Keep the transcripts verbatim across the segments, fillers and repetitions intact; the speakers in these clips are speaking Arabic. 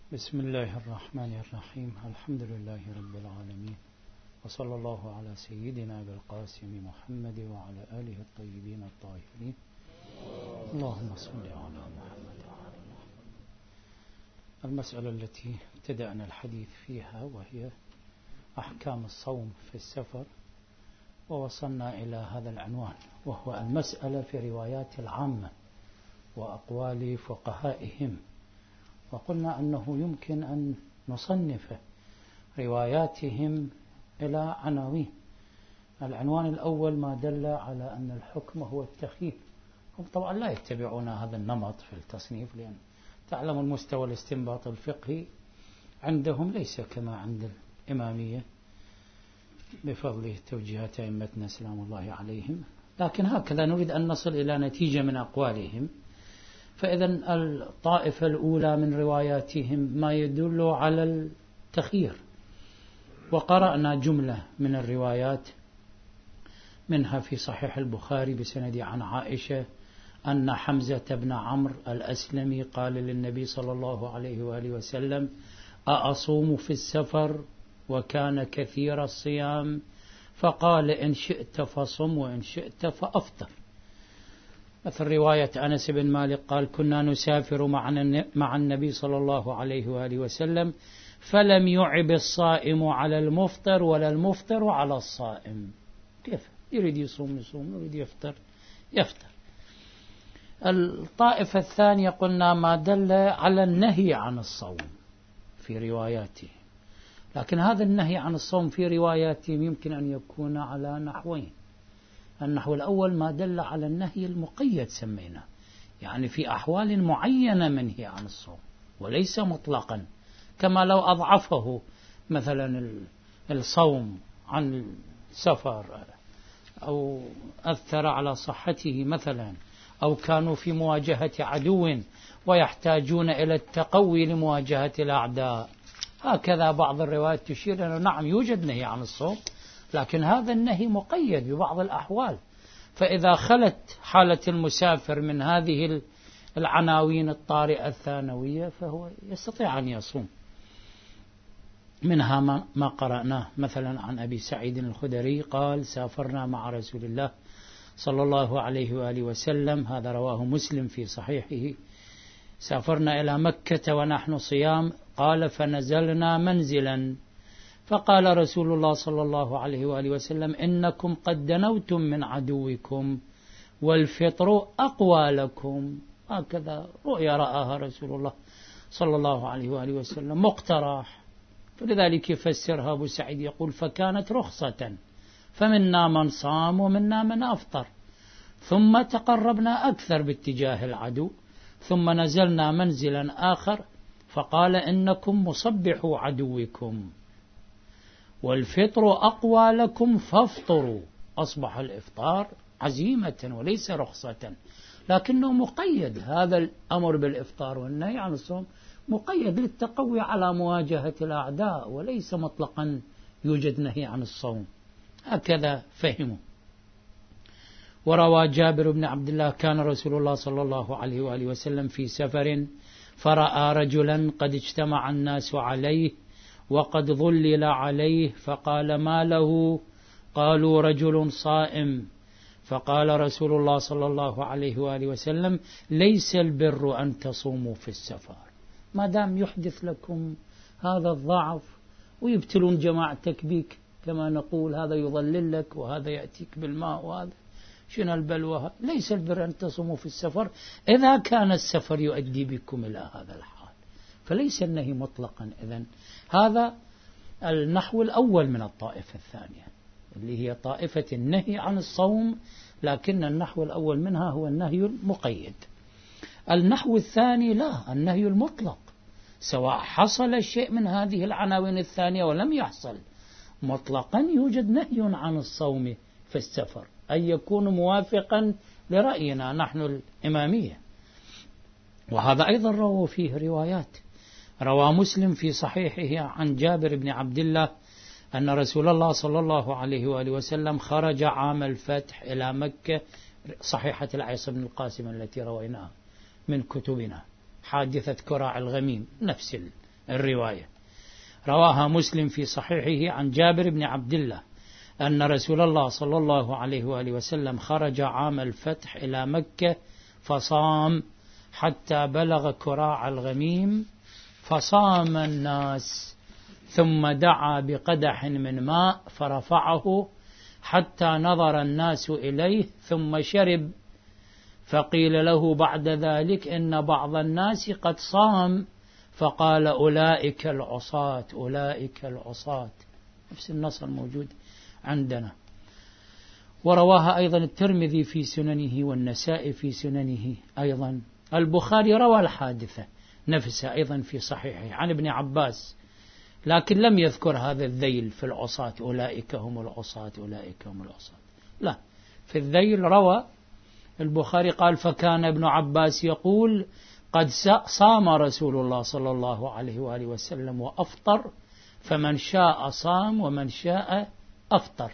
بسم الله الرحمن الرحيم. الحمد لله رب العالمين، وصلى الله على سيدنا بالقاسم محمد وعلى آله الطيبين الطاهرين. اللهم صل على محمد وعلى الله. المسألة التي ابتدأنا الحديث فيها وهي أحكام الصوم في السفر، ووصلنا إلى هذا العنوان، وهو المسألة في روايات العامة وأقوال فقهائهم. وقلنا أنه يمكن أن نصنف رواياتهم إلى عناوين. العنوان الأول ما دل على أن الحكم هو التخيير. هم طبعا لا يتبعون هذا النمط في التصنيف، لأن تعلم المستوى الاستنباط الفقهي عندهم ليس كما عند الإمامية بفضل توجيهات أئمتنا سلام الله عليهم، لكن هكذا نريد أن نصل إلى نتيجة من أقوالهم. فإذا الطائفة الأولى من رواياتهم ما يدل على التخيير، وقرأنا جملة من الروايات منها في صحيح البخاري بسند عن عائشة أن حمزة بن عمرو الأسلمي قال للنبي صلى الله عليه وآله وسلم: أأصوم في السفر؟ وكان كثير الصيام، فقال: إن شئت فصم وإن شئت فأفطر. مثل رواية أنس بن مالك قال: كنا نسافر مع النبي صلى الله عليه وآله وسلم فلم يعب الصائم على المفطر ولا المفطر على الصائم. كيف يريد يصوم يصوم، يريد يفطر يفطر. الطائفة الثانية قلنا ما دل على النهي عن الصوم في رواياته، لكن هذا النهي عن الصوم في رواياتهم يمكن أن يكون على نحوين. النحو الأول ما دل على النهي المقيد سمينا، يعني في أحوال معينة منهي عن الصوم وليس مطلقا، كما لو أضعفه مثلا الصوم عن السفر أو أثر على صحته مثلا، أو كانوا في مواجهة عدو ويحتاجون إلى التقوي لمواجهة الأعداء. هكذا بعض الروايات تشير أنه نعم يوجد نهي عن الصوم، لكن هذا النهي مقيد ببعض الأحوال. فإذا خلت حالة المسافر من هذه العناوين الطارئة الثانوية فهو يستطيع أن يصوم. منها ما قرأناه مثلا عن أبي سعيد الخدري قال: سافرنا مع رسول الله صلى الله عليه وآله وسلم، هذا رواه مسلم في صحيحه، سافرنا إلى مكة ونحن صيام، قال: فنزلنا منزلا، فقال رسول الله صلى الله عليه وآله وسلم: إنكم قد دنوتم من عدوكم والفطر أقوى لكم. هكذا رؤيا رآها رسول الله صلى الله عليه وآله وسلم مقترح، فلذلك يفسرها أبو سعيد يقول: فكانت رخصة، فمنا من صام ومنا من أفطر، ثم تقربنا أكثر باتجاه العدو، ثم نزلنا منزلا آخر فقال: إنكم مصبحوا عدوكم والفطر أقوى لكم فافطروا. أصبح الإفطار عزيمة وليس رخصة، لكنه مقيد. هذا الأمر بالإفطار والنهي عن الصوم مقيد للتقوي على مواجهة الأعداء، وليس مطلقا يوجد نهي عن الصوم. هكذا فهموا. وروى جابر بن عبد الله: كان رسول الله صلى الله عليه وآله وسلم في سفر فرأى رجلا قد اجتمع الناس عليه وقد ظلل عليه، فقال: ما له؟ قالوا: رجل صائم. فقال رسول الله صلى الله عليه وآله وسلم: ليس البر أن تصوموا في السفر. ما دام يحدث لكم هذا الضعف ويبتلون جماعتك بك كما نقول، هذا يظلل لك وهذا يأتيك بالماء وهذا شنو البلوى، ليس البر أن تصوموا في السفر إذا كان السفر يؤدي بكم إلى هذا الحال، فليس النهي مطلقا. إذن هذا النحو الأول من الطائفة الثانية اللي هي طائفة النهي عن الصوم، لكن النحو الأول منها هو النهي المقيد. النحو الثاني لا، النهي المطلق، سواء حصل شيء من هذه العناوين الثانية ولم يحصل، مطلقا يوجد نهي عن الصوم في السفر، أن يكون موافقا لرأينا نحن الإمامية. وهذا أيضا روى فيه روايات. روى مسلم في صحيحه عن جابر بن عبد الله أن رسول الله صلى الله عليه وآله وسلم خرج عام الفتح إلى مكة، صحيحة العيص بن القاسم التي رويناها من كتبنا، حادثة كراع الغميم، نفس الرواية. رواها مسلم في صحيحه عن جابر بن عبد الله أن رسول الله صلى الله عليه وآله وسلم خرج عام الفتح إلى مكة فصام حتى بلغ كراع الغميم فصام الناس، ثم دعا بقدح من ماء فرفعه حتى نظر الناس إليه ثم شرب، فقيل له بعد ذلك إن بعض الناس قد صام، فقال أولئك العصاة أولئك العصاة، نفس النص الموجود عندنا. ورواها أيضا الترمذي في سننه والنسائي في سننه أيضا. البخاري روى الحادثة نفسها أيضا في صحيحه عن ابن عباس، لكن لم يذكر هذا الذيل في العصاة أولئك هم العصاة أولئك هم العصاة، لا، في الذيل روى البخاري قال فكان ابن عباس يقول قد صام رسول الله صلى الله عليه وآله وسلم وأفطر، فمن شاء صام ومن شاء أفطر.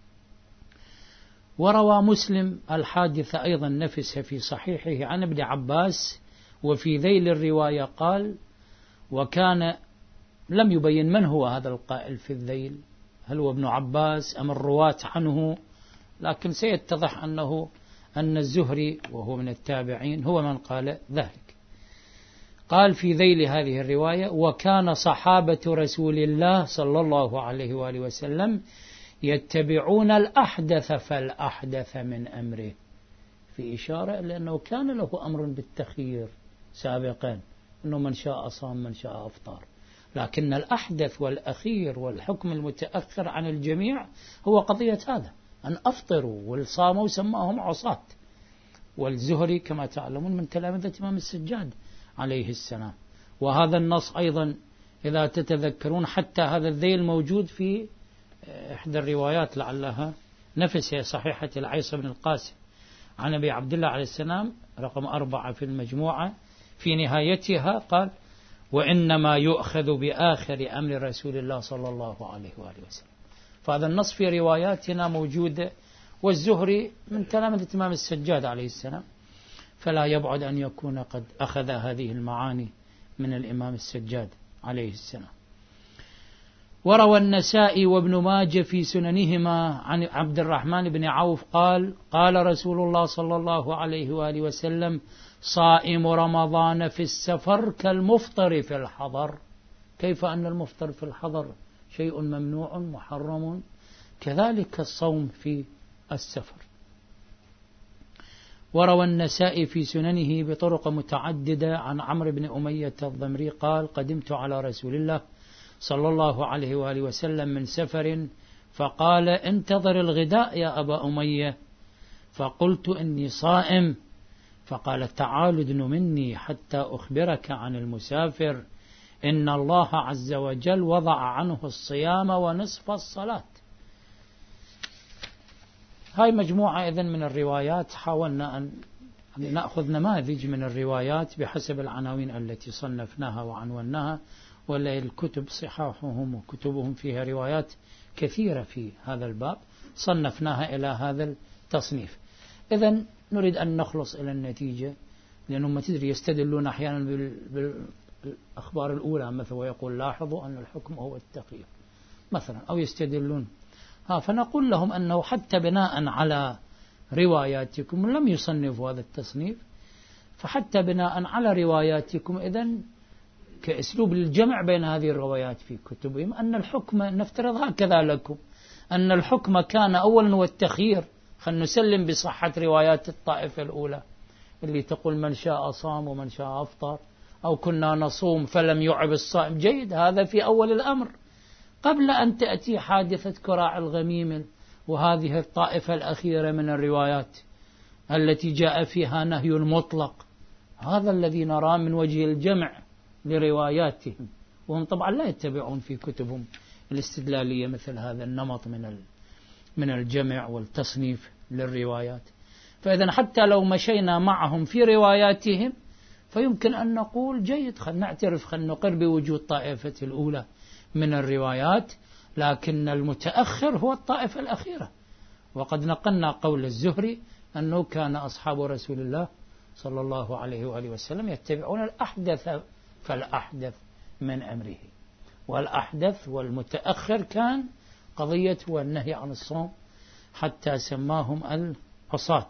وروى مسلم الحادثة أيضا نفسها في صحيحه عن ابن عباس، وفي ذيل الرواية قال وكان، لم يبين من هو هذا القائل في الذيل، هل هو ابن عباس أم الرواة عنه، لكن سيتضح أنه أن الزهري وهو من التابعين هو من قال ذلك. قال في ذيل هذه الرواية وكان صحابة رسول الله صلى الله عليه وآله وسلم يتبعون الأحدث فالأحدث من أمره، في إشارة لأنه كان له أمر بالتخيير سابقا، أنه من شاء صام من شاء أفطر، لكن الأحدث والأخير والحكم المتأخر عن الجميع هو قضية هذا أن أفطروا، والصاموا سماهم عصاة. والزهري كما تعلمون من تلامذة إمام السجاد عليه السلام. وهذا النص أيضا إذا تتذكرون حتى هذا الذيل موجود في إحدى الروايات لعلها نفسها صحيحة العيص بن القاسم عن أبي عبد الله عليه السلام رقم أربعة في المجموعة، في نهايتها قال وإنما يؤخذ بآخر أمر رسول الله صلى الله عليه وآله وسلم. فهذا النص في رواياتنا موجود، والزهري من تلامذة الإمام السجاد عليه السلام، فلا يبعد أن يكون قد أخذ هذه المعاني من الإمام السجاد عليه السلام. وروى النسائي وابن ماجه في سننهما عن عبد الرحمن بن عوف قال قال رسول الله صلى الله عليه وآله وسلم صائم رمضان في السفر كالمفطر في الحضر. كيف أن المفطر في الحضر شيء ممنوع محرم، كذلك الصوم في السفر. وروى النسائي في سننه بطرق متعددة عن عمرو بن أمية الضمري قال قدمت على رسول الله صلى الله عليه وآله وسلم من سفر فقال انتظر الغداء يا أبا أمية، فقلت إني صائم، فقال تعال ادن مني حتى أخبرك عن المسافر إن الله عز وجل وضع عنه الصيام ونصف الصلاة. هاي مجموعة إذن من الروايات، حاولنا أن نأخذ نماذج من الروايات بحسب العناوين التي صنفناها وعنوناها، ولا الكتب صحاحهم وكتبهم فيها روايات كثيرة في هذا الباب صنفناها إلى هذا التصنيف. إذن نريد أن نخلص إلى النتيجة، لأنهم ما تدري يستدلون أحيانا بالأخبار الأولى مثلا ويقول لاحظوا أن الحكم هو التخيير مثلا، أو يستدلون ها فنقول لهم أنه حتى بناء على رواياتكم لم يصنفوا هذا التصنيف، فحتى بناء على رواياتكم إذن كأسلوب للجمع بين هذه الروايات في كتبهم أن الحكم نفترض هكذا لكم، أن الحكم كان أولا والتخيير. خلنا نسلم بصحة روايات الطائفة الأولى اللي تقول من شاء صام ومن شاء أفطر، أو كنا نصوم فلم يعب الصائم، جيد، هذا في أول الأمر قبل أن تأتي حادثة كراع الغميم وهذه الطائفة الأخيرة من الروايات التي جاء فيها نهي المطلق. هذا الذي نراه من وجه الجمع لرواياتهم، وهم طبعا لا يتبعون في كتبهم الاستدلالية مثل هذا النمط من من الجمع والتصنيف للروايات. فإذا حتى لو مشينا معهم في رواياتهم فيمكن أن نقول جيد، خلنا نعترف، خلنا نقر بوجود طائفة الأولى من الروايات، لكن المتأخر هو الطائفة الأخيرة. وقد نقلنا قول الزهري أنه كان أصحاب رسول الله صلى الله عليه وآله وسلم يتبعون الأحدث فالأحدث من أمره. والأحدث والمتأخر كان قضية والنهي عن الصوم حتى سماهم العصاة.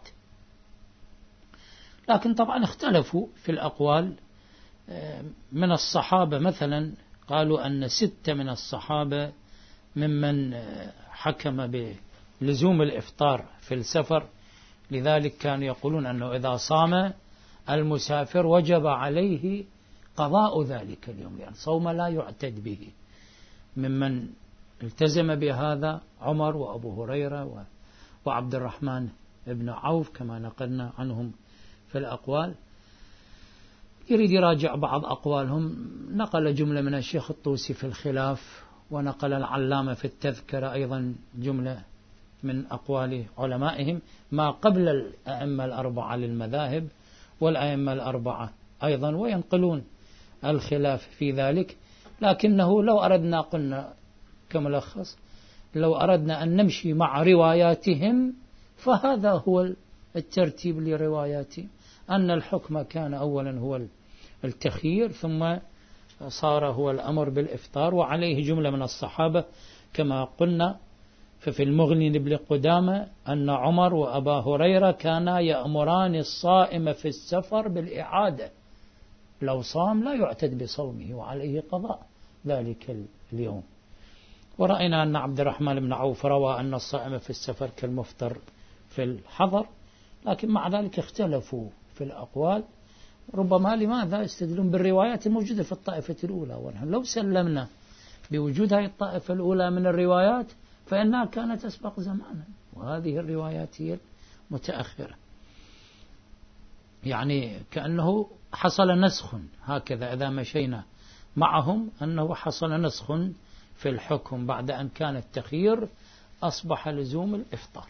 لكن طبعا اختلفوا في الأقوال. من الصحابة مثلا قالوا أن ستة من الصحابة ممن حكم بلزوم الإفطار في السفر، لذلك كانوا يقولون أنه إذا صام المسافر وجب عليه قضاء ذلك اليوم، يعني صوم لا يعتد به. ممن التزم بهذا عمر وأبو هريرة وعبد الرحمن بن عوف كما نقلنا عنهم في الأقوال. يريد يراجع بعض أقوالهم، نقل جملة من الشيخ الطوسي في الخلاف، ونقل العلامة في التذكرة أيضا جملة من أقوال علمائهم ما قبل الأئمة الأربعة للمذاهب والأئمة الأربعة أيضا، وينقلون الخلاف في ذلك. لكنه لو أردنا قلنا كملخص، لو أردنا أن نمشي مع رواياتهم فهذا هو الترتيب لرواياتهم، أن الحكم كان أولا هو التخيير ثم صار هو الأمر بالإفطار، وعليه جملة من الصحابة كما قلنا. ففي المغني لابن قدامة أن عمر وأبا هريرة كانا يأمران الصائم في السفر بالإعادة، لو صام لا يعتد بصومه وعليه قضاء ذلك اليوم. ورأينا أن عبد الرحمن بن عوف روى أن الصائم في السفر كالمفطر في الحضر، لكن مع ذلك اختلفوا في الأقوال. ربما لماذا يستدلون بالروايات الموجودة في الطائفة الأولى، ونحن لو سلمنا بوجود هذه الطائفة الأولى من الروايات فإنها كانت أسبق زمانا، وهذه الروايات هي متأخرة. يعني كأنه حصل نسخ، هكذا إذا مشينا معهم أنه حصل نسخ في الحكم بعد أن كان التخيير أصبح لزوم الإفطار.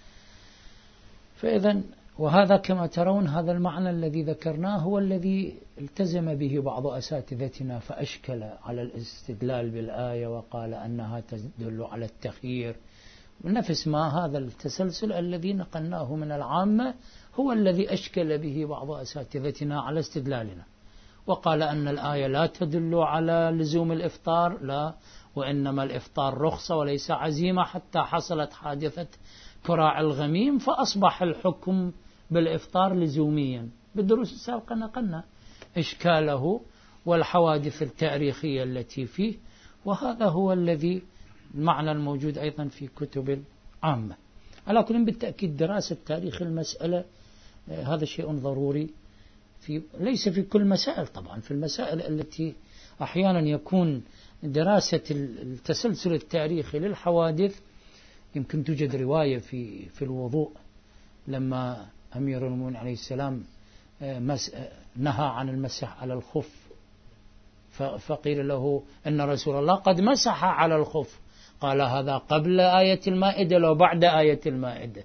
فإذا وهذا كما ترون هذا المعنى الذي ذكرناه هو الذي التزم به بعض أساتذتنا فأشكل على الاستدلال بالآية وقال أنها تدل على التخيير. نفس ما هذا التسلسل الذي نقلناه من العامة هو الذي أشكل به بعض أساتذتنا على استدلالنا، وقال أن الآية لا تدل على لزوم الإفطار، لا، وإنما الإفطار رخصة وليس عزيمة، حتى حصلت حادثة كراع الغميم فأصبح الحكم بالإفطار لزوميا. بالدروس السابقة نقلنا إشكاله والحوادث التاريخية التي فيه، وهذا هو الذي المعنى الموجود أيضا في كتب العامة. على كل بالتأكيد دراسة تاريخ المسألة هذا شيء ضروري، في ليس في كل مسائل طبعا، في المسائل التي أحيانا يكون دراسة التسلسل التاريخي للحوادث. يمكن توجد رواية في في الوضوء لما أمير المؤمنين عليه السلام نهى عن المسح على الخف، فقيل له أن رسول الله قد مسح على الخف، قال هذا قبل آية المائدة لو بعد آية المائدة.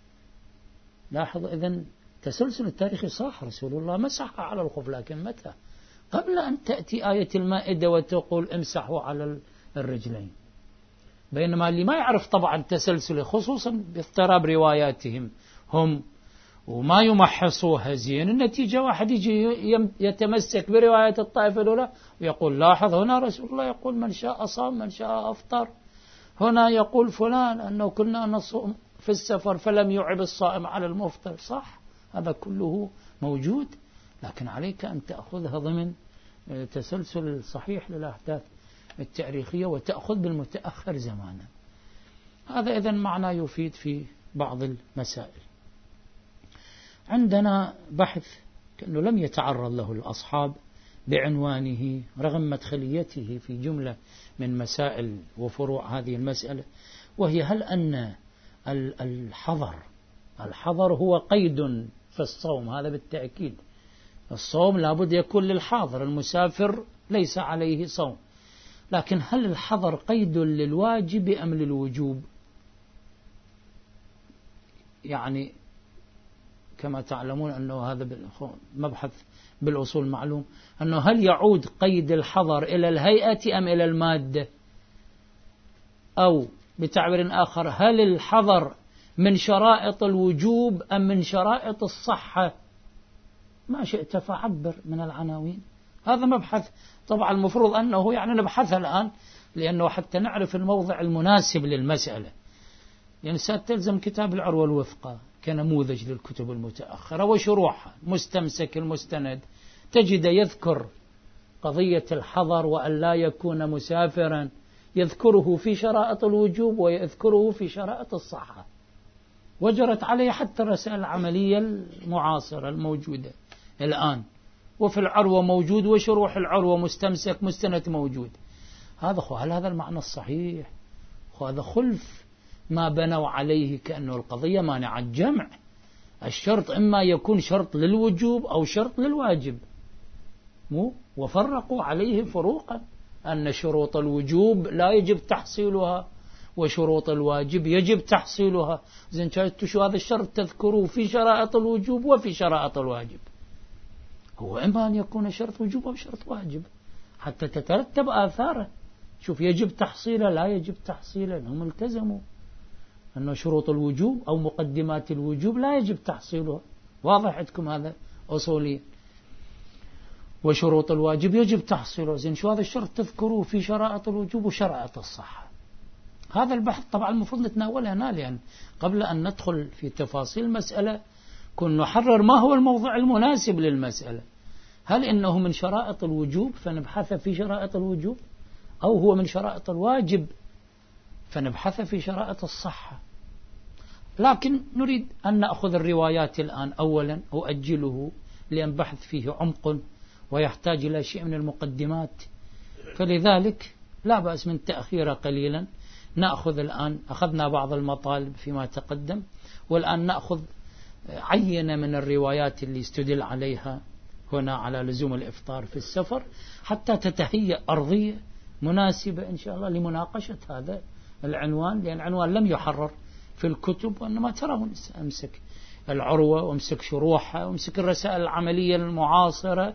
لاحظ إذن تسلسل التاريخي صح، رسول الله مسح على الخف، لكن متى؟ قبل أن تأتي آية المائدة وتقول امسحوا على الرجلين. بينما اللي ما يعرف طبعا تسلسله خصوصا باضطراب رواياتهم هم وما يمحصوها زين، النتيجة واحد يجي يتمسك برواية الطائفة الأولى ويقول لاحظ هنا رسول الله يقول من شاء صام من شاء أفطر، هنا يقول فلان أنه كنا نصوم في السفر فلم يعب الصائم على المفطر. صح، هذا كله موجود، لكن عليك أن تأخذها ضمن تسلسل صحيح للأحداث التاريخية وتأخذ بالمتأخر زمانا. هذا إذن معنى يفيد في بعض المسائل. عندنا بحث كأنه لم يتعرض له الأصحاب بعنوانه رغم مدخليته في جملة من مسائل وفروع هذه المسألة، وهي هل أن الحظر الحظر هو قيد في الصوم؟ هذا بالتأكيد الصوم لابد يكون للحاضر، المسافر ليس عليه صوم، لكن هل الحظر قيد للواجب أم للوجوب؟ يعني كما تعلمون أنه هذا مبحث بالأصول معلوم أنه هل يعود قيد الحظر إلى الهيئة أم إلى المادة، أو بتعبير آخر هل الحظر من شرائط الوجوب أم من شرائط الصحة؟ ما شئت فعبر من العناوين، هذا مبحث طبعا المفروض أنه يعني نبحثه الآن، لأنه حتى نعرف الموضع المناسب للمسألة. يعني ستلزم كتاب العروة الوثقى كنموذج للكتب المتأخرة وشروحها، مستمسك المستند تجد يذكر قضية الحظر وأن لا يكون مسافرا، يذكره في شرائط الوجوب ويذكره في شرائط الصحة، وجرت عليه حتى الرسائل العملية المعاصرة الموجودة الآن، وفي العروة موجود وشروح العروة مستمسك مستند موجود. هذا هل هذا المعنى الصحيح؟ وهذا خلف ما بنوا عليه، كأنه القضية مانعة الجمع. الشرط إما يكون شرط للوجوب أو شرط للواجب، مو وفرقوا عليه فروقا، أن شروط الوجوب لا يجب تحصيلها وشروط الواجب يجب تحصيلها. زين شاهدتوا شو هذا الشرط تذكروه في شرائط الوجوب وفي شرائط الواجب، هو إما أن يكون شرط وجوب أو شرط واجب حتى تترتب آثاره. شوف يجب تحصيله لا يجب تحصيله، هم التزموا أن شروط الوجوب أو مقدمات الوجوب لا يجب تحصيلها، واضح عندكم هذا أصوليا، وشروط الواجب يجب تحصيله. زين شو هذا الشرط تذكروه في شرائط الوجوب وشرائط الصحة. هذا البحث طبعا المفروض نتناوله هنا، لأن قبل أن ندخل في تفاصيل المسألة كنا نحرر ما هو الموضع المناسب للمسألة. هل إنه من شرائط الوجوب فنبحث في شرائط الوجوب، أو هو من شرائط الواجب فنبحث في شرائط الصحة؟ لكن نريد أن نأخذ الروايات الآن أولا، أؤجله لأن بحث فيه عمق ويحتاج إلى شيء من المقدمات، فلذلك لا بأس من تأخيره قليلا. نأخذ الآن، أخذنا بعض المطالب فيما تقدم، والآن نأخذ عينة من الروايات اللي استدل عليها هنا على لزوم الإفطار في السفر، حتى تتهيأ أرضية مناسبة إن شاء الله لمناقشة هذا العنوان، لأن العنوان لم يحرر في الكتب، وإنما ترون أمسك العروة وامسك شروحها وامسك الرسائل العملية المعاصرة،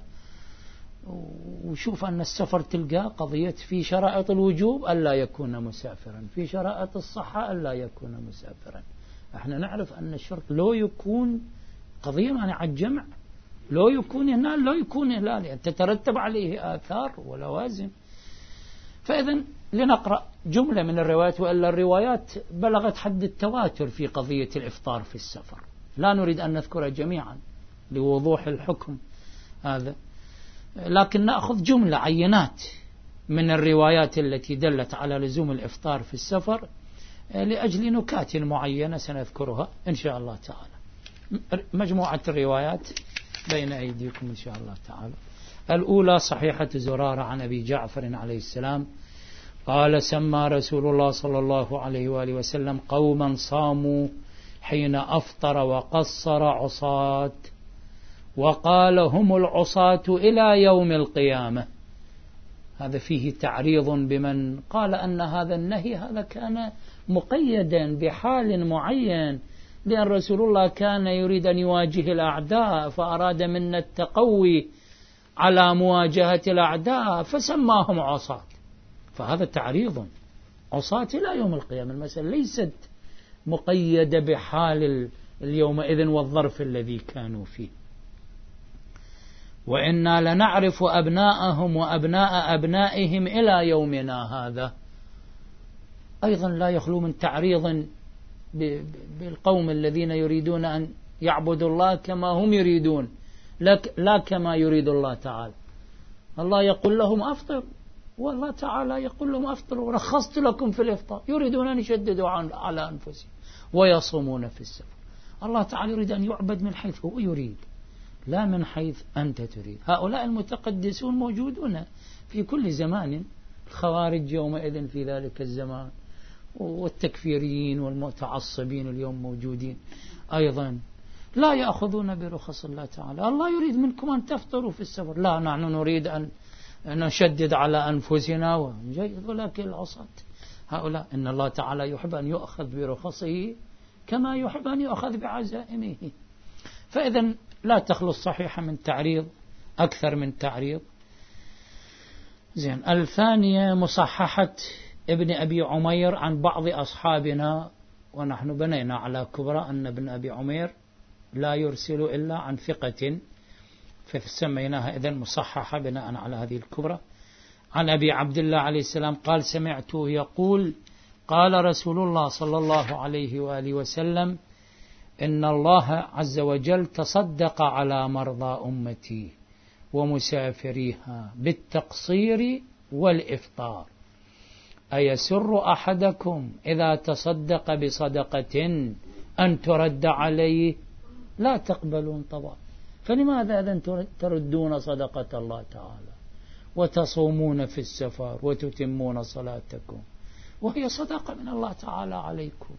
وشوف أن السفر تلقى قضية في شرائط الوجوب ألا يكون مسافرا، في شرائط الصحة ألا يكون مسافرا. احنا نعرف أن الشرط لو يكون قضية مانعة الجمع، لو يكون هنا لو يكون هنا، لأن تترتب عليه آثار ولوازم. فإذا لنقرأ جملة من الروايات، وإلا الروايات بلغت حد التواتر في قضية الإفطار في السفر، لا نريد أن نذكرها جميعا لوضوح الحكم هذا، لكن نأخذ جملة عينات من الروايات التي دلت على لزوم الإفطار في السفر لأجل نكات معينة سنذكرها إن شاء الله تعالى. مجموعة الروايات بين أيديكم إن شاء الله تعالى. الأولى صحيحة زرارة عن أبي جعفر عليه السلام قال: سمى رسول الله صلى الله عليه وآله وسلم قوما صاموا حين أفطر وقصر عصاة، وقال: هم العصاة إلى يوم القيامة. هذا فيه تعريض بمن قال أن هذا النهي هذا كان مقيدا بحال معين، لأن رسول الله كان يريد أن يواجه الأعداء فأراد منا التقوي على مواجهة الأعداء فسماهم عصاة، فهذا تعريض. عصاة إلى يوم القيامة، المسألة ليست مقيدة بحال اليومئذ والظرف الذي كانوا فيه. وإنا لنعرف أبناءهم وأبناء أبنائهم إلى يومنا هذا، أيضا لا يخلو من تعريض بالقوم الذين يريدون أن يعبدوا الله كما هم يريدون، لا كما يريد الله تعالى. الله يقول لهم أفطر، والله تعالى يقول لهم أفطروا، رخصت لكم في الإفطار، يريدون أن يشددوا على أنفسهم ويصومون في السفر. الله تعالى يريد أن يعبد من حيث هو يريد، لا من حيث أنت تريد. هؤلاء المتقدسون موجودون في كل زمان، الخوارج يومئذ في ذلك الزمان، والتكفيريين والمتعصبين اليوم موجودين أيضا، لا يأخذون برخص الله تعالى. الله يريد منكم أن تفطروا في السفر، لا نحن نريد أن نشدد على أنفسنا ونجيد. ولكن العصاة هؤلاء إن الله تعالى يحب أن يؤخذ برخصه كما يحب أن يؤخذ بعزائمه. فإذا لا تخلو الصحيحة من تعريض أكثر من تعريض. زين. الثانية مصححة ابن أبي عمير عن بعض أصحابنا، ونحن بنينا على كبرى أن ابن أبي عمير لا يرسل إلا عن ثقة، فسميناها إذن مصححة بناء على هذه الكبرى. عن أبي عبد الله عليه السلام قال سمعته يقول قال رسول الله صلى الله عليه وآله وسلم إن الله عز وجل تصدق على مرضى أمتي ومسافريها بالتقصير والإفطار. أيسر أحدكم إذا تصدق بصدقة أن ترد عليه؟ لا تقبلون طبعا. فلماذا إذن تردون صدقة الله تعالى وتصومون في السفر وتتمون صلاتكم وهي صدقة من الله تعالى عليكم؟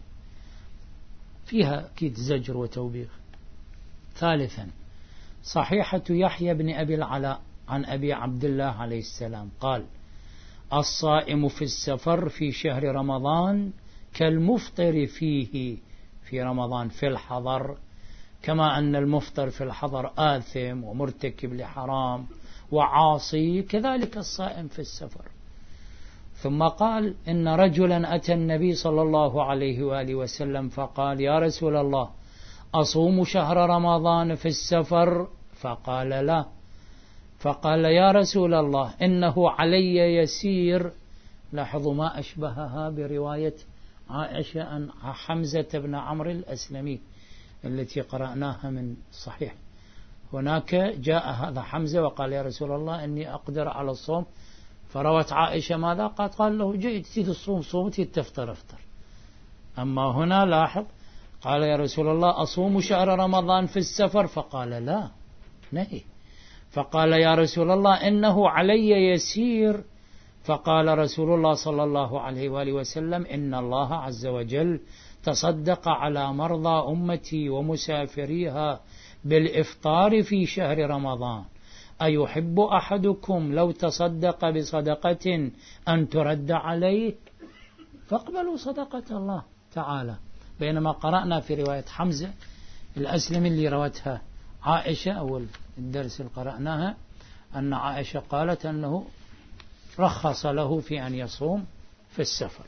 فيها أكيد زجر وتوبيخ. ثالثا صحيحة يحيى بن أبي العلاء عن أبي عبد الله عليه السلام قال الصائم في السفر في شهر رمضان كالمفطر فيه في رمضان في الحضر، كما أن المفطر في الحضر آثم ومرتكب لحرام وعاصي، كذلك الصائم في السفر. ثم قال إن رجلا أتى النبي صلى الله عليه وآله وسلم فقال يا رسول الله أصوم شهر رمضان في السفر؟ فقال لا. فقال يا رسول الله إنه علي يسير. لاحظوا ما أشبهها برواية عائشة عن حمزة بن عمرو الأسلمي التي قرأناها من صحيح. هناك جاء هذا حمزة وقال يا رسول الله إني أقدر على الصوم، فروت عائشة ماذا قالت؟ قال له جيد تريد الصوم صوم تريد تفطر افطر. أما هنا لاحظ قال يا رسول الله أصوم شهر رمضان في السفر؟ فقال لا نهي. فقال يا رسول الله إنه علي يسير. فقال رسول الله صلى الله عليه وآله وسلم إن الله عز وجل تصدق على مرضى أمتي ومسافريها بالإفطار في شهر رمضان. أيحب أحدكم لو تصدق بصدقة أن ترد عليه؟ فاقبلوا صدقة الله تعالى. بينما قرأنا في رواية حمزة الأسلمي اللي روتها عائشة أول الدرس اللي قرأناها أن عائشة قالت أنه رخص له في أن يصوم في السفر.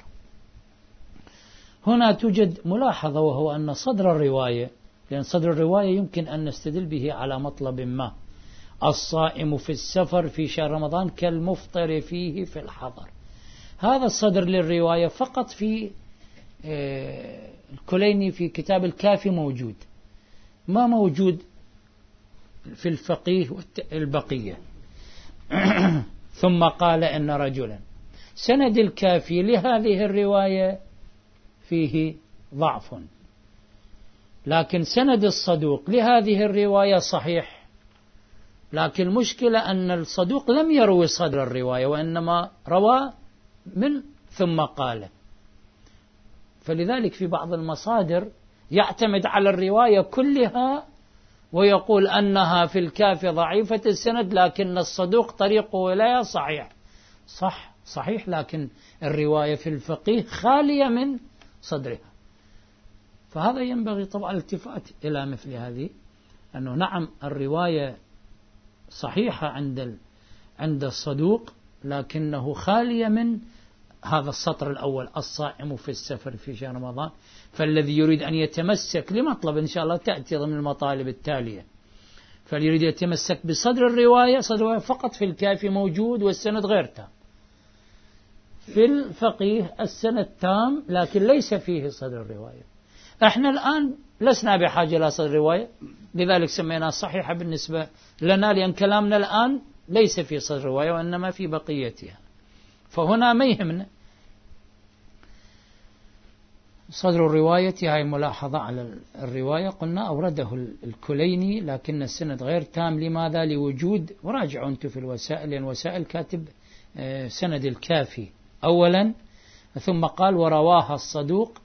هنا توجد ملاحظة وهو أن صدر الرواية، لأن صدر الرواية يمكن أن نستدل به على مطلب ما، الصائم في السفر في شهر رمضان كالمفطر فيه في الحضر. هذا الصدر للرواية فقط في الكليني في كتاب الكافي موجود، ما موجود في الفقيه والبقية. ثم قال إن رجلا، سند الكافي لهذه الرواية فيه ضعف، لكن سند الصدوق لهذه الرواية صحيح. لكن المشكلة أن الصدوق لم يروي صدر الرواية وإنما روى من ثم قال. فلذلك في بعض المصادر يعتمد على الرواية كلها ويقول أنها في الكافي ضعيفة السند، لكن الصدوق طريقه ولاية صحيح. صح صحيح، لكن الرواية في الفقيه خالية من صدرها. فهذا ينبغي طبعا الالتفات إلى مثل هذه، أنه نعم الرواية صحيحة عند عند الصدوق، لكنه خالية من هذا السطر الأول الصائم في السفر في شهر رمضان. فالذي يريد أن يتمسك لمطلب إن شاء الله تأتي ضمن المطالب التالية، فاليريد يتمسك بصدر الرواية، صدر الرواية فقط في الكافي موجود والسند غير تام. في الفقيه السند تام لكن ليس فيه صدر الرواية. احنا الآن لسنا بحاجة إلى صدر الرواية، لذلك سميناها صحيحة بالنسبة لنا، لأن كلامنا الآن ليس في صدر الرواية وإنما في بقيتها. فهنا ما يهمنا صدر الرواية. هاي ملاحظة على الرواية، قلنا أورده الكليني لكن السند غير تام. لماذا؟ لوجود، وراجعوا أنتم في الوسائل، لأن وسائل كاتب سند الكافي أولا، ثم قال ورواها الصدوق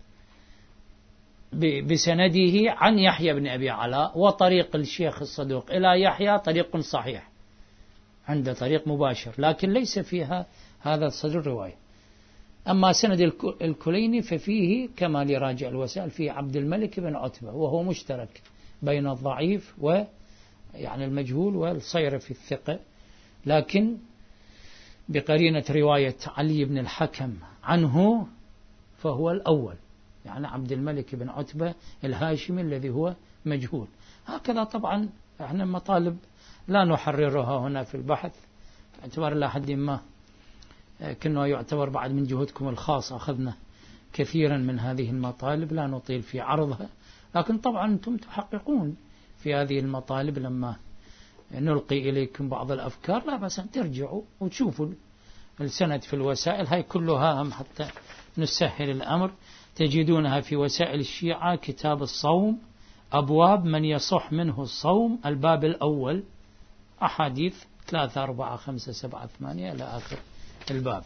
بسنده عن يحيى بن أبي علاء، وطريق الشيخ الصدوق إلى يحيى طريق صحيح، عنده طريق مباشر لكن ليس فيها هذا صدر الرواية. أما سند الكليني ففيه كما لراجع الوسائل فيه عبد الملك بن عتبة، وهو مشترك بين الضعيف و يعني المجهول والصير في الثقة، لكن بقرينة رواية علي بن الحكم عنه فهو الأول، يعني عبد الملك بن عتبة الهاشمي الذي هو مجهول. هكذا طبعا احنا مطالب لا نحررها هنا في البحث باعتبار لا حد ما كأنه يعتبر بعد من جهودكم الخاصة أخذنا كثيرا من هذه المطالب، لا نطيل في عرضها، لكن طبعا أنتم تحققون في هذه المطالب لما نلقي إليكم بعض الأفكار، لا بس أن ترجعوا وتشوفوا السند في الوسائل، هاي كلها هم حتى نسهل الأمر. تجدونها في وسائل الشيعة كتاب الصوم، أبواب من يصح منه الصوم، الباب الأول، أحاديث ثلاثة أربعة خمسة سبعة ثمانية إلى آخر الباب.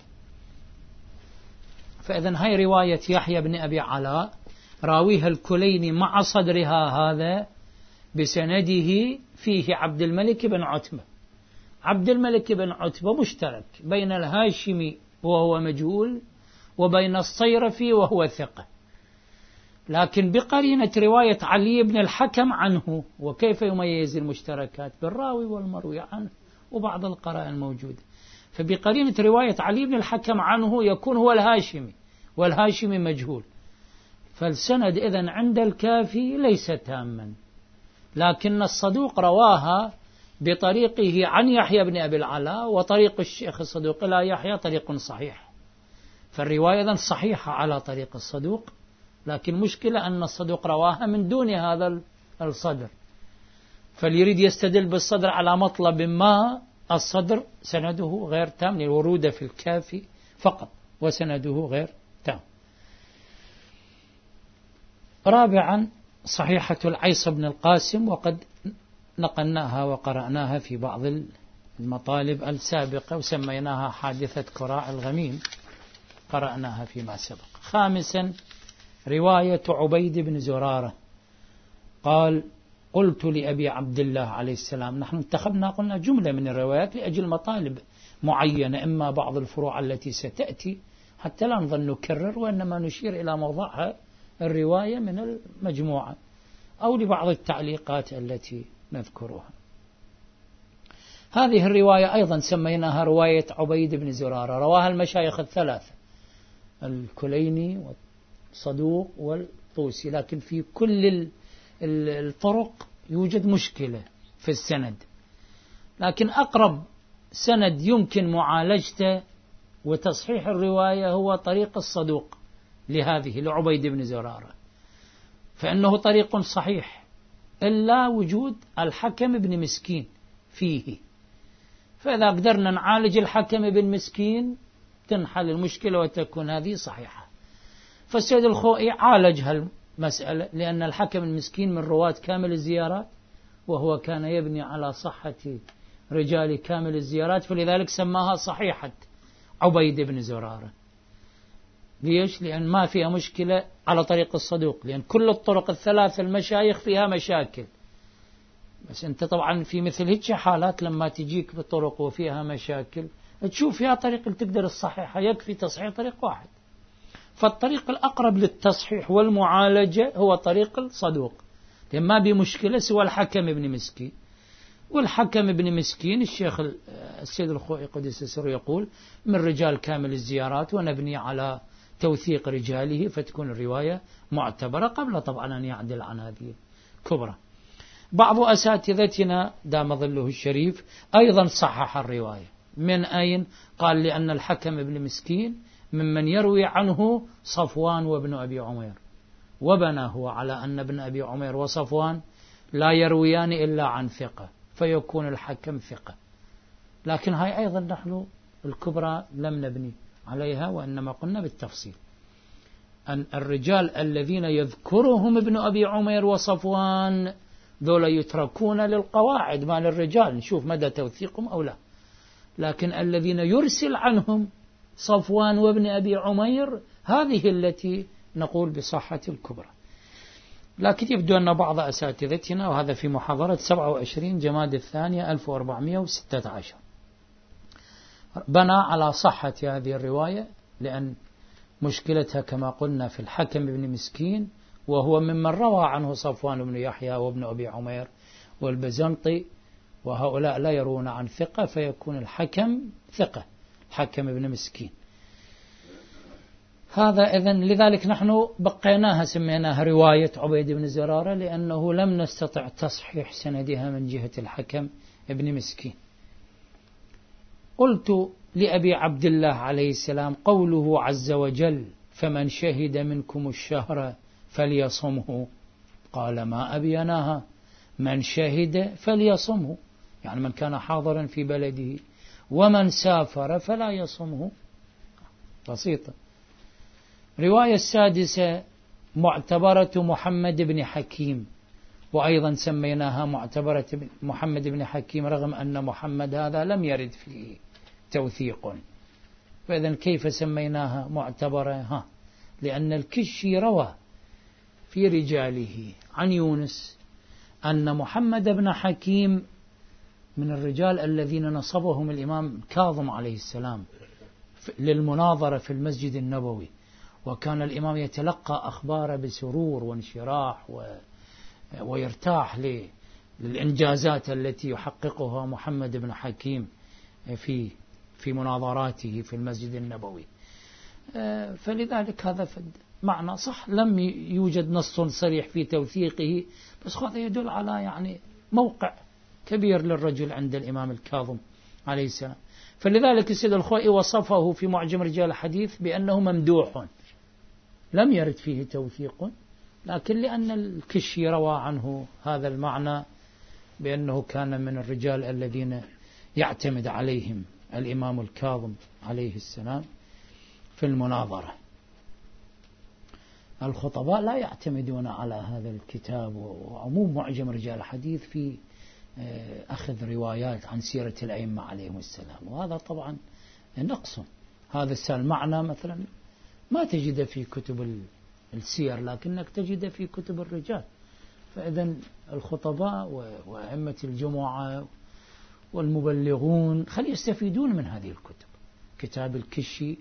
فإذن هاي رواية يحيى بن أبي علاء راويها الكليني مع صدرها هذا بسنده فيه عبد الملك بن عتبة. عبد الملك بن عتبة مشترك بين الهاشمي وهو مجهول وبين الصيرفي وهو ثقة، لكن بقرينة رواية علي بن الحكم عنه. وكيف يميز المشتركات؟ بالراوي والمروي عنه وبعض القرائن الموجودة. فبقرينة رواية علي بن الحكم عنه يكون هو الهاشمي، والهاشمي مجهول، فالسند إذن عند الكافي ليس تاما، لكن الصدوق رواها بطريقه عن يحيى بن أبي العلاء، وطريق الشيخ الصدوق إلى يحيى طريق صحيح، فالرواية إذن صحيحة على طريق الصدوق، لكن مشكلة أن الصدوق رواها من دون هذا الصدر، فليريد يستدل بالصدر على مطلب ما، الصدر سنده غير تام للورود في الكافي فقط، وسنده غير تام. رابعا صحيحة العيص بن القاسم، وقد نقلناها وقرأناها في بعض المطالب السابقة وسميناها حادثة كراع الغميم، قرأناها فيما سبق. خامسا رواية عبيد بن زرارة قال: قلت لأبي عبد الله عليه السلام، نحن انتخبنا قلنا جملة من الروايات لأجل مطالب معينة، إما بعض الفروع التي ستأتي حتى لا نظل نكرر، وإنما نشير إلى موضعها الرواية من المجموعة، أو لبعض التعليقات التي نذكرها. هذه الرواية أيضا سميناها رواية عبيد بن زرارة، رواها المشايخ الثلاثة الكليني والصدوق والطوسي، لكن في كل الطرق يوجد مشكلة في السند، لكن أقرب سند يمكن معالجته وتصحيح الرواية هو طريق الصدوق لهذه لعبيد بن زرارة، فإنه طريق صحيح إلا وجود الحكم بن مسكين فيه، فإذا قدرنا نعالج الحكم بن مسكين تنحل المشكلة وتكون هذه صحيحة. فالسيد الخوئي عالج هالمسألة، لأن الحكم المسكين من رواة كامل الزيارات، وهو كان يبني على صحة رجال كامل الزيارات، فلذلك سماها صحيحة عبيد بن زرارة. ليش؟ لأن ما فيها مشكلة على طريق الصدوق، لأن كل الطرق الثلاث المشايخ فيها مشاكل، بس أنت طبعا في مثل هيك حالات لما تجيك بطرق وفيها مشاكل تشوف فيها طريق اللي تقدر الصحيحة، يكفي تصحيح طريق واحد. فالطريق الأقرب للتصحيح والمعالجة هو طريق الصدوق، لأن ما بمشكلة سوى الحكم ابن مسكين. والحكم ابن مسكين الشيخ السيد الخوئي قدس سره يقول من رجال كامل الزيارات، ونبني على توثيق رجاله فتكون الرواية معتبرة قبل طبعا أن يعدل عن هذه الكبرى. بعض أساتذتنا دام ظله الشريف أيضا صحح الرواية. من أين؟ قال لأن الحكم ابن مسكين ممن يروي عنه صفوان وابن أبي عمير، وبنى هو على أن ابن أبي عمير وصفوان لا يرويان إلا عن ثقة، فيكون الحكم ثقة. لكن هاي أيضا نحن الكبرى لم نبني عليها، وإنما قلنا بالتفصيل أن الرجال الذين يذكرهم ابن أبي عمير وصفوان ذولا يتركون للقواعد ما للرجال، نشوف مدى توثيقهم أو لا. لكن الذين يرسل عنهم صفوان وابن أبي عمير هذه التي نقول بصحة الكبرى. لكن يبدو أن بعض أساتذتنا، وهذا في محاضرة سبعة وعشرين جماد الثانية ألف وأربعمائة وستة عشر، بنى على صحة هذه الرواية، لأن مشكلتها كما قلنا في الحكم بن مسكين، وهو ممن روى عنه صفوان بن يحيى وابن أبي عمير والبزنطي، وهؤلاء لا يرون عن ثقة، فيكون الحكم ثقة، الحكم بن مسكين. هذا إذن لذلك نحن بقيناها سميناها رواية عبيد بن زرارة، لأنه لم نستطع تصحيح سندها من جهة الحكم ابن مسكين. قلت لأبي عبد الله عليه السلام: قوله عز وجل: فمن شهد منكم الشهر فليصمه، قال: ما أبيناها، من شهد فليصمه، يعني من كان حاضرا في بلده، ومن سافر فلا يصمه. بسيطة. رواية السادسة: معتبرة محمد بن حكيم، وأيضا سميناها معتبرة محمد بن حكيم رغم أن محمد هذا لم يرد فيه توثيق، فإذا كيف سميناها معتبرة؟ ها لأن الكشي روى في رجاله عن يونس أن محمد بن حكيم من الرجال الذين نصبهم الإمام كاظم عليه السلام للمناظرة في المسجد النبوي، وكان الإمام يتلقى أخباره بسرور وانشراح و... ويرتاح للإنجازات التي يحققها محمد بن حكيم في في مناظراته في المسجد النبوي. فلذلك هذا معنى صح، لم يوجد نص صريح في توثيقه، بس هذا يدل على يعني موقع كبير للرجل عند الإمام الكاظم عليه السلام. فلذلك السيد الخوئي وصفه في معجم رجال الحديث بأنه ممدوح، لم يرد فيه توثيق، لكن لأن الكشي روى عنه هذا المعنى بأنه كان من الرجال الذين يعتمد عليهم الإمام الكاظم عليه السلام في المناظرة. الخطباء لا يعتمدون على هذا الكتاب وعموم معجم رجال الحديث في أخذ روايات عن سيرة الأئمة عليهم السلام، وهذا طبعا نقص. هذا المعنى مثلا ما تجد في كتب السير، لكنك تجد في كتب الرجال. فإذا الخطباء وأئمة الجمعة والمبلغون خلي يستفيدون من هذه الكتب، كتاب الكشي،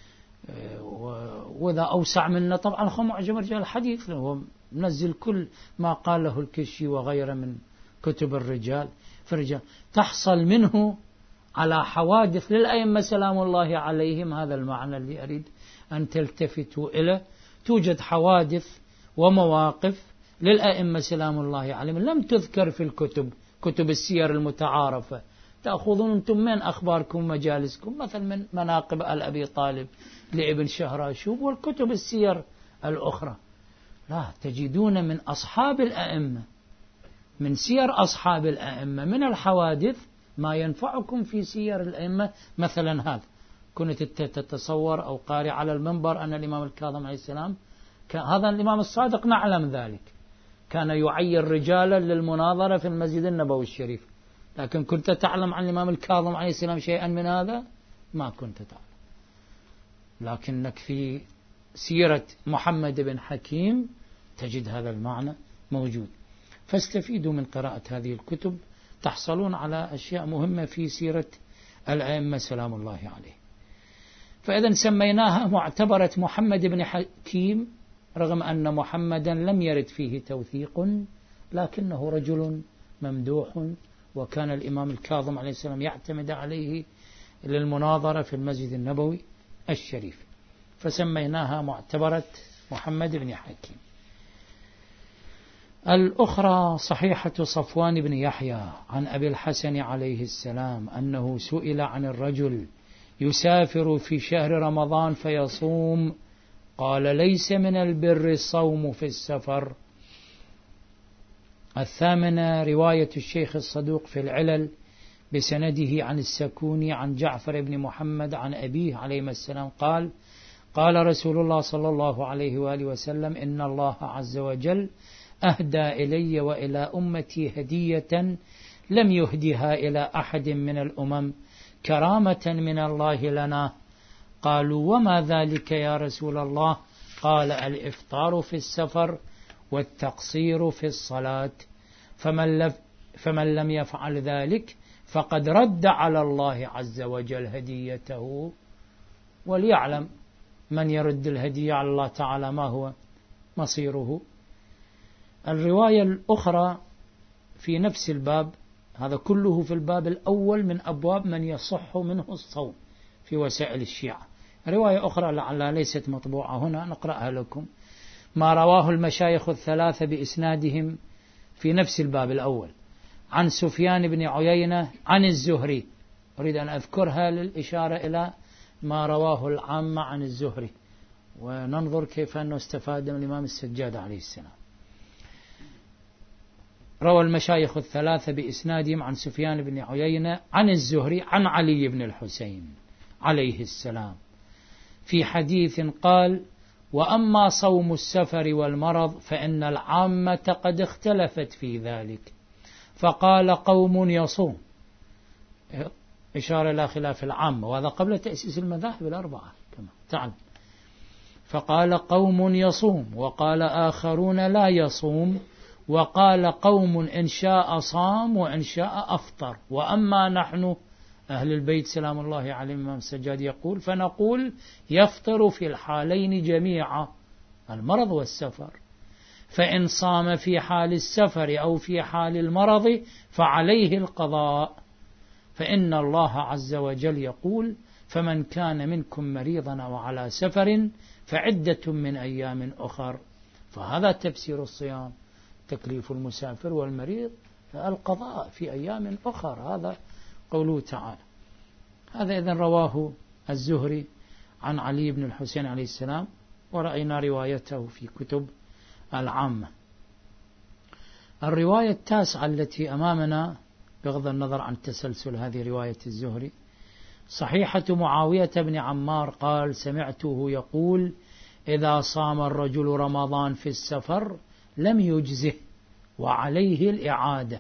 وإذا أوسع منا طبعا هو معجم رجال الحديث، هو منزل كل ما قاله الكشي وغيره من كتب الرجال في الرجال، تحصل منه على حوادث للأئمة سلام الله عليهم. هذا المعنى اللي أريد أن تلتفتوا إليه. توجد حوادث ومواقف للأئمة سلام الله عليهم لم تذكر في الكتب، كتب السير المتعارفة. تأخذون أنتم من أخباركم مجالسكم مثلا من مناقب آل أبي طالب لابن شهراشوب والكتب السير الأخرى، لا، تجدون من أصحاب الأئمة، من سير أصحاب الأئمة، من الحوادث ما ينفعكم في سير الأئمة. مثلا هذا كنت تتصور أو قارئ على المنبر أن الإمام الكاظم عليه السلام، هذا الإمام الصادق نعلم ذلك، كان يعين رجالا للمناظرة في المسجد النبوي الشريف، لكن كنت تعلم عن الإمام الكاظم عليه السلام شيئا من هذا؟ ما كنت تعلم. لكنك في سيرة محمد بن حكيم تجد هذا المعنى موجود. فاستفيدوا من قراءة هذه الكتب، تحصلون على أشياء مهمة في سيرة الأئمة سلام الله عليه. فإذا سميناها معتبرة محمد بن حكيم رغم أن محمدا لم يرد فيه توثيق، لكنه رجل ممدوح، وكان الإمام الكاظم عليه السلام يعتمد عليه للمناظرة في المسجد النبوي الشريف، فسميناها معتبرة محمد بن حكيم. الأخرى صحيحة صفوان بن يحيى عن أبي الحسن عليه السلام أنه سئل عن الرجل يسافر في شهر رمضان فيصوم، قال: ليس من البر الصوم في السفر. الثامنة رواية الشيخ الصدوق في العلل بسنده عن السكوني عن جعفر بن محمد عن أبيه عليه السلام قال: قال رسول الله صلى الله عليه وآله وسلم: إن الله عز وجل أهدى إلي وإلى أمتي هدية لم يهدها إلى أحد من الأمم، كرامة من الله لنا. قالوا: وما ذلك يا رسول الله؟ قال: الإفطار في السفر والتقصير في الصلاة، فمن, فمن لم يفعل ذلك فقد رد على الله عز وجل هديته. وليعلم من يرد الهدية على الله تعالى ما هو مصيره. الرواية الأخرى في نفس الباب، هذا كله في الباب الأول من أبواب من يصح منه الصوم في وسائل الشيعة. رواية أخرى لعلها ليست مطبوعة هنا نقرأها لكم، ما رواه المشايخ الثلاثة بإسنادهم في نفس الباب الأول عن سفيان بن عيينة عن الزهري. أريد أن أذكرها للإشارة إلى ما رواه العامة عن الزهري، وننظر كيف أنه استفاد من الإمام السجاد عليه السلام. روى المشايخ الثلاثة بإسنادهم عن سفيان بن عيينة عن الزهري عن علي بن الحسين عليه السلام في حديث قال: وأما صوم السفر والمرض فإن العامة قد اختلفت في ذلك، فقال قوم يصوم، إشارة إلى خلاف العامة، وهذا قبل تأسيس المذاهب الأربعة كما تعلم. فقال قوم يصوم، وقال آخرون لا يصوم، وقال قوم إن شاء صام وإن شاء أفطر، وأما نحن أهل البيت سلام الله عليهم الإمام السجاد يقول: فنقول يفطر في الحالين جميعا، المرض والسفر، فإن صام في حال السفر أو في حال المرض فعليه القضاء، فإن الله عز وجل يقول: فمن كان منكم مريضا أو على سفر فعدة من أيام أخر. فهذا تفسير الصيام، تكليف المسافر والمريض القضاء في أيام أخر، هذا قوله تعالى. هذا إذن رواه الزهري عن علي بن الحسين عليه السلام، ورأينا روايته في كتب العامة. الرواية التاسعة التي أمامنا بغض النظر عن تسلسل هذه رواية الزهري، صحيحة معاوية بن عمار قال: سمعته يقول: إذا صام الرجل رمضان في السفر لم يجزه وعليه الإعادة.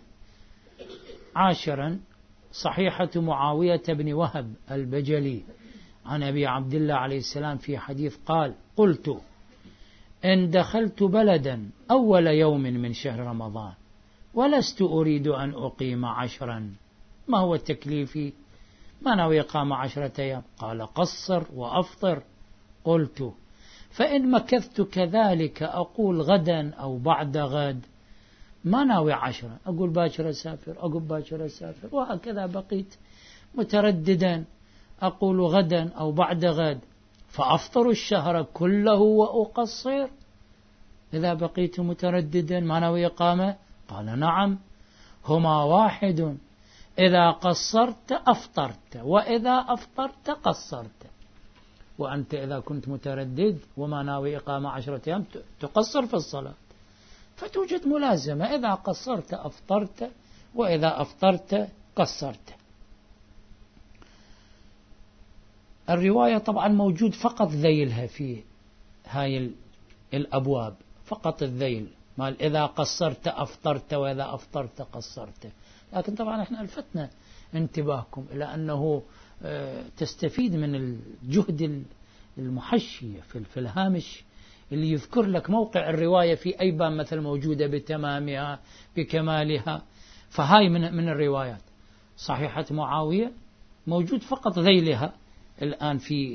عاشرا، صحيحة معاوية بن وهب البجلي عن أبي عبد الله عليه السلام في حديث قال: قلت: إن دخلت بلدا أول يوم من شهر رمضان ولست أريد أن أقيم عشرا، ما هو تكليفي؟ ما ناوي إقامة عشرة أيام؟ قال: قصر وأفطر. قلت: فإن مكثت كذلك أقول غدا أو بعد غد، ما ناوي عشرة، أقول باكر أسافر، أقول باكر أسافر، وهكذا بقيت مترددا، أقول غدا أو بعد غد، فأفطر الشهر كله وأقصر إذا بقيت مترددا ما ناوي إقامة؟ قال: نعم، هما واحد، إذا قصرت أفطرت، وإذا أفطرت قصرت. وأنت إذا كنت متردد وما ناوي إقامة عشرة أيام تقصر في الصلاة، فتوجد ملازمة، إذا قصرت أفطرت، وإذا أفطرت قصرت. الرواية طبعا موجود فقط ذيلها في هاي الأبواب، فقط الذيل مال إذا قصرت أفطرت وإذا أفطرت قصرت. لكن طبعا احنا الفتنا انتباهكم إلى أنه تستفيد من الجهد المحشي في الهامش اللي يذكر لك موقع الرواية في أي باب مثل موجودة بتمامها بكمالها. فهاي من من الروايات صحيحة معاوية موجود فقط ذيلها الآن في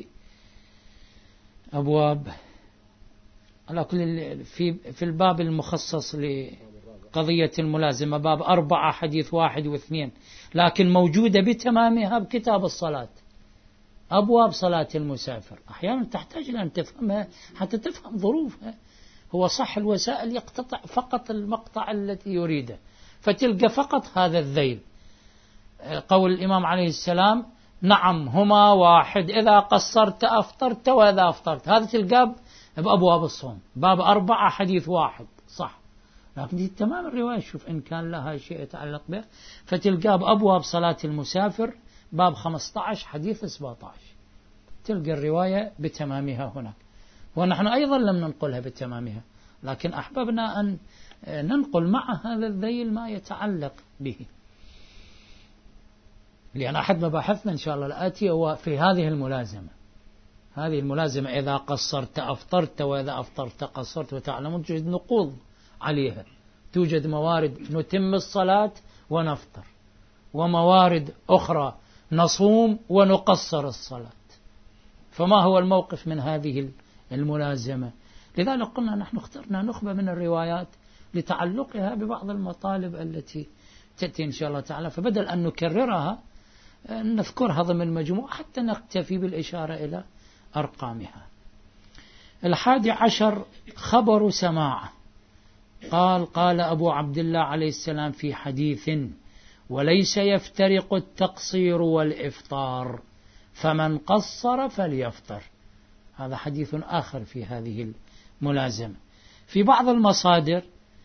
أبواب، على كل في في الباب المخصص لقضية الملازمة، باب أربعة حديث واحد واثنين، لكن موجودة بتمامها بكتاب الصلاة، أبواب صلاة المسافر. أحيانا تحتاج أن تفهمها حتى تفهم ظروفها. هو صح الوسائل يقتطع فقط المقطع الذي يريده، فتلقى فقط هذا الذيل. قول الإمام عليه السلام: نعم هما واحد، إذا قصرت أفطرت وإذا أفطرت، هذا تلقى بأبواب الصوم، باب أربعة حديث واحد، صح، لكن دي تمام الرواية. شوف إن كان لها شيء يتعلق به، فتلقى بأبواب صلاة المسافر باب خمسة عشر حديث سبعة عشر، تلقى الرواية بتمامها هناك. ونحن أيضا لم ننقلها بتمامها، لكن أحببنا أن ننقل مع هذا الذيل ما يتعلق به، لأن أحد مباحثنا إن شاء الله الآتية هو في هذه الملازمة. هذه الملازمة إذا قصرت أفطرت وإذا أفطرت قصرت، وتعلمون توجد نقوض عليها، توجد موارد نتم الصلاة ونفطر، وموارد أخرى نصوم ونقصر الصلاة. فما هو الموقف من هذه الملازمة؟ لذلك قلنا نحن اخترنا نخبة من الروايات لتعلقها ببعض المطالب التي تأتي إن شاء الله تعالى، فبدل أن نكررها نذكرها ضمن المجموع حتى نكتفي بالإشارة إلى أرقامها. الحادي عشر خبر سماع. قال: قال أبو عبد الله عليه السلام في حديث: وليس يفترق التقصير والإفطار، فمن قصر فليفطر. هذا حديث آخر في هذه الملازمة. في بعض المصادر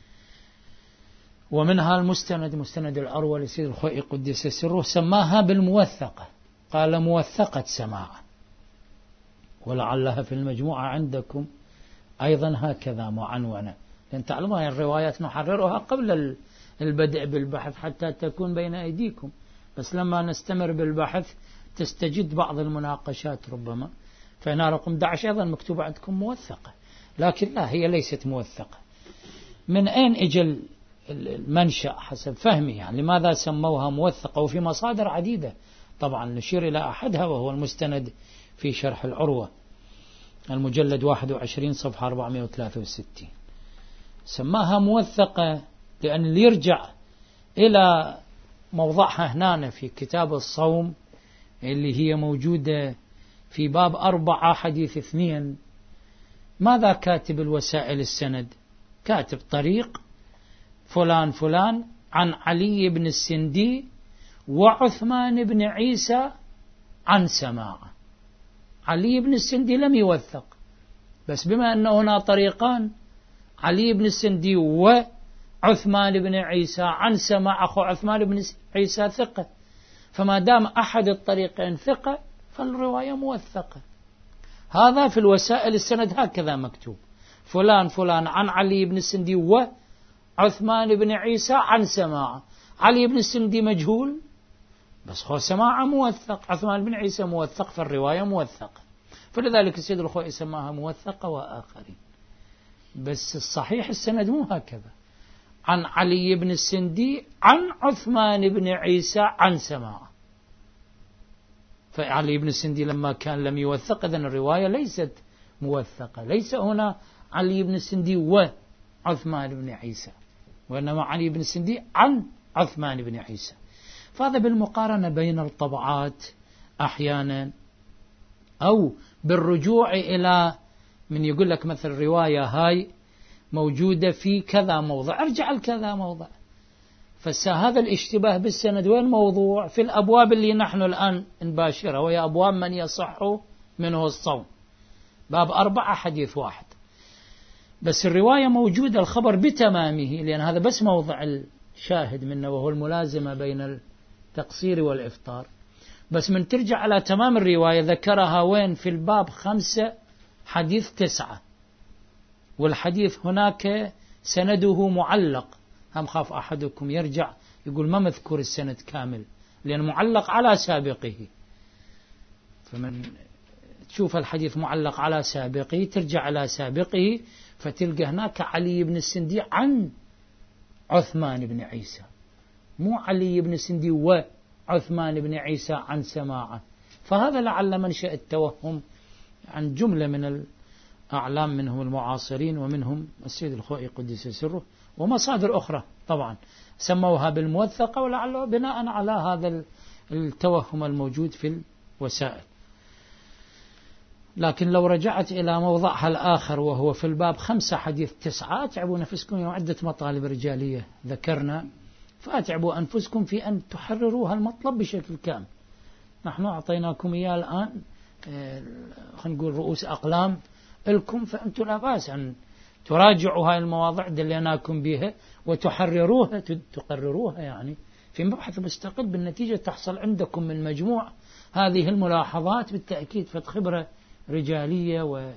ومنها المستند مستند العروة لسيد الخوئي قدس سره سماها بالموثقة، قال موثقة سماع، ولعلها في المجموعة عندكم أيضا هكذا معنونة، لأن تعلمون الروايات نحررها قبل البدء بالبحث حتى تكون بين أيديكم، بس لما نستمر بالبحث تستجد بعض المناقشات ربما. فهنا رقم أحد عشر أيضا مكتوبة عندكم موثقة، لكن لا، هي ليست موثقة. من أين اجى المنشأ حسب فهمي؟ يعني لماذا سموها موثقة؟ وفي مصادر عديدة طبعا، نشير إلى أحدها وهو المستند في شرح العروة المجلد واحد وعشرين صفحة أربعمائة وثلاثة وستين. سماها موثقة لأن اللي يرجع إلى موضعها هنا في كتاب الصوم اللي هي موجودة في باب أربعة حديث اثنين، ماذا كاتب الوسائل السند؟ كاتب طريق فلان فلان عن علي بن السندي وعثمان بن عيسى عن سماع. علي بن السندي لم يوثق، بس بما أنه هنا طريقان، علي بن السندي وعثمان بن عيسى عن سماع، أخو عثمان بن عيسى ثقة، فما دام أحد الطريقين ثقة فالرواية موثقة. هذا في الوسائل السند هكذا مكتوب، فلان فلان عن علي بن السندي وعثمان بن عيسى عن سماع. علي بن السندي مجهول، بس هو سماع موثق، عثمان بن عيسى موثق، فالرواية موثقة. فلذلك السيد الخوئي سماها موثقة وآخرين. بس الصحيح السند مو هكذا، عن علي بن السندي عن عثمان بن عيسى عن سماع. فعلي بن السندي لما كان لم يوثق إذن الرواية ليست موثقة، ليس هنا علي بن السندي وعثمان بن عيسى، وإنما علي بن السندي عن عثمان بن عيسى. فهذا بالمقارنة بين الطبعات أحيانا، أو بالرجوع إلى من يقول لك مثل الرواية هاي موجودة في كذا موضع، ارجع لكذا موضع. فهذا الاشتباه بالسند وين موضوع؟ في الأبواب اللي نحن الآن نباشرها، وهي أبواب من يصح منه الصوم، باب أربعة حديث واحد. بس الرواية موجودة الخبر بتمامه، لأن هذا بس موضع الشاهد منه وهو الملازمة بين التقصير والإفطار. بس من ترجع على تمام الرواية ذكرها وين؟ في الباب خمسة حديث تسعة، والحديث هناك سنده معلق. هم خاف أحدكم يرجع يقول ما مذكور السند كامل، لأن معلق على سابقه. فمن تشوف الحديث معلق على سابقه ترجع على سابقه فتلقى هناك علي بن السندي عن عثمان بن عيسى، مو علي بن السندي وعثمان بن عيسى عن سماعة. فهذا لعل منشأ التوهم عن جملة من الأعلام، منهم المعاصرين ومنهم السيد الخوئي قدس سره، ومصادر أخرى طبعا سموها بالموثقة، ولعله بناء على هذا التوهم الموجود في الوسائل. لكن لو رجعت إلى موضعها الآخر وهو في الباب خمسة حديث تسعة، أتعبوا نفسكم، عدة مطالب رجالية ذكرنا، فأتعبوا أنفسكم في أن تحرروا المطلب بشكل كامل. نحن أعطيناكم إياه الآن، خلينا نقول رؤوس أقلام لكم، فأنتم لا بأس أن تراجعوا هاي المواضع دليناكم بها وتحرروها تقرروها يعني في مبحث مستقل، بالنتيجة تحصل عندكم من مجموع هذه الملاحظات بالتأكيد فتخبرة رجالية و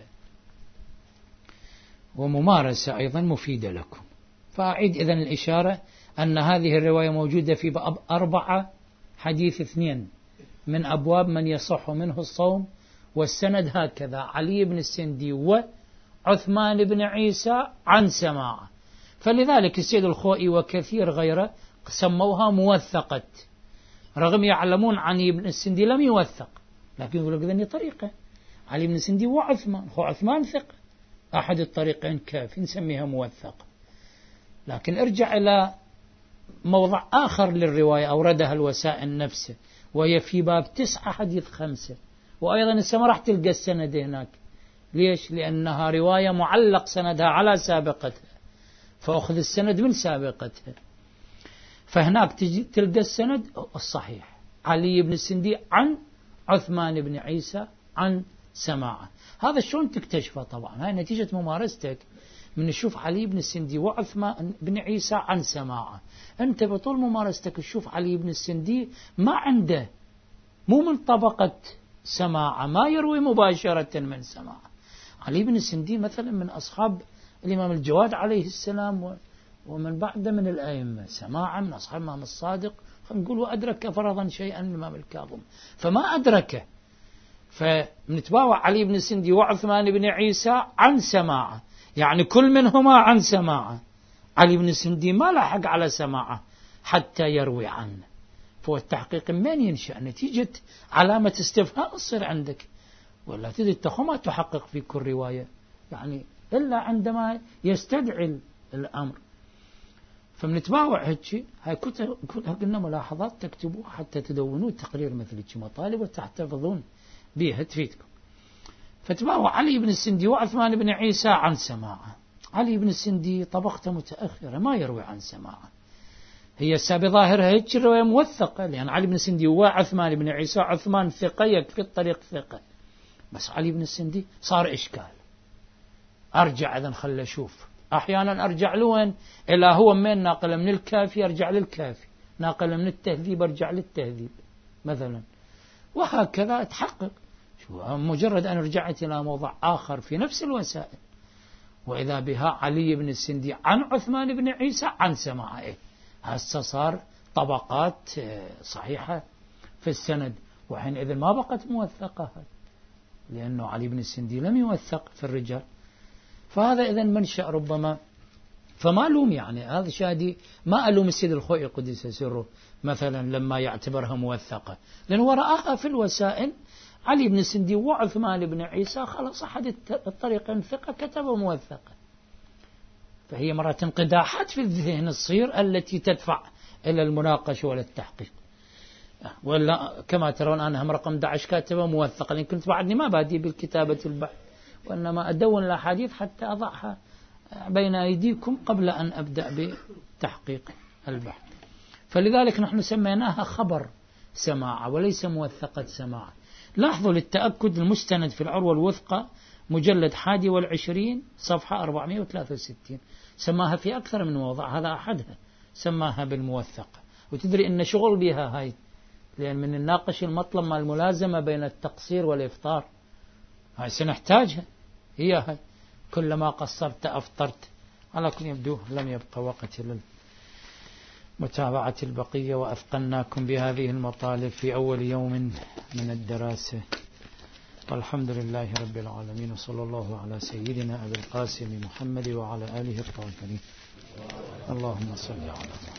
وممارسة أيضا مفيدة لكم. فأعيد إذن الإشارة أن هذه الرواية موجودة في باب أربعة حديث اثنين من أبواب من يصح منه الصوم، والسند هكذا: علي بن السندي وعثمان بن عيسى عن سماعة. فلذلك السيد الخوئي وكثير غيره سموها موثقة، رغم يعلمون علي بن السندي لم يوثق، لكن يقول لك ذني طريقة علي بن السندي وعثمان، هو عثمان ثقة، أحد الطريقين كافي نسميها موثقة. لكن ارجع إلى موضع آخر للرواية أوردها الوسائل نفسه، وهي في باب تسعة حديث خمسة، وأيضا السماء راح تلقى السند هناك. ليش؟ لأنها رواية معلق سندها على سابقتها، فأخذ السند من سابقتها. فهناك تجي تلقى السند الصحيح علي بن السندي عن عثمان بن عيسى عن سماعة. هذا شلون تكتشفه؟ طبعا هاي نتيجة ممارستك من تشوف علي بن السندي وعثمان بن عيسى عن سماعة. أنت بطول ممارستك تشوف علي بن السندي ما عنده، مو من طبقة سماعة، ما يروي مباشرة من سماعة. علي بن السندي مثلا من أصحاب الإمام الجواد عليه السلام ومن بعده من الأئمة، سماعة من أصحاب الإمام الصادق، نقول وأدرك فرضا شيئا الإمام الكاظم، فما أدركه. فنتباوع علي بن السندي وعثمان بن عيسى عن سماعة، يعني كل منهما عن سماعة. علي بن السندي ما لحق على سماعة حتى يروي عنه. فهو التحقيق من ينشأ؟ نتيجة علامة استفهام تصير عندك، ولا تدري التخو ما تحقق في كل رواية يعني إلا عندما يستدعي الأمر. فمنتباوع هيك. هاي كتب قلنا ملاحظات تكتبوها حتى تدونوا تقرير مثل هيك مطالب وتحتفظون بها تفيدكم. فتباوع علي بن السندي وعثمان بن عيسى عن سماعة. علي بن السندي طبقته متأخرة ما يروي عن سماعة، هي بظاهرها هيك الرواية موثقة، لأن علي بن السندي وعثمان بن عيسى، عثمان ثقة يكفي الطريق ثقة، بس علي بن السندي صار إشكال. أرجع إذن خل أشوف، أحيانا أرجع لوين؟ إلى هو من ناقل من الكافي أرجع للكافي، ناقل من التهذيب أرجع للتهذيب مثلا، وهكذا أتحقق. مجرد أن رجعت إلى موضع آخر في نفس الوسائل وإذا بها علي بن السندي عن عثمان بن عيسى عن سماعة، هسه صار طبقات صحيحة في السند، وحينئذ ما بقت موثقة لأنه علي بن السندي لم يوثق في الرجال. فهذا إذن منشأ ربما، فما ألوم يعني هذا شادي، ما ألوم السيد الخوئي قدس سره مثلا لما يعتبرها موثقة، لأنه ورآها في الوسائل علي بن السندي وعثمان بن عيسى خلاص أحد الطريقين ثقة كتبه موثقة. فهي مرة انقداحات في الذهن الصير التي تدفع إلى المناقشة ولا التحقيق. ولا كما ترون أنا هم رقم أحد عشر كاتبه موثقة، لأن كنت بعدني ما بادي بالكتابة البحث، وإنما أدون الأحاديث حتى أضعها بين أيديكم قبل أن أبدأ بتحقيق البحث. فلذلك نحن سميناها خبر سماعة وليس موثقة سماعة. لاحظوا للتأكد المستند في العروة الوثقى مجلد حادي والعشرين صفحة أربعمائة وثلاثة وستين، سماها في أكثر من موضع، هذا أحدها سماها بالموثقة. وتدري إن شغل بها هاي، لأن من الناقش المطلب مع الملازمة بين التقصير والإفطار، هاي سنحتاجها، هي هاي كلما قصرت أفطرت. على كل يبدو لم يبقى وقت للمتابعة البقية، وأثقلناكم بهذه المطالب في أول يوم من الدراسة. والحمد لله رب العالمين، وصلى الله على سيدنا أبي القاسم محمد وعلى آله الطاهرين. اللهم صل على محمد.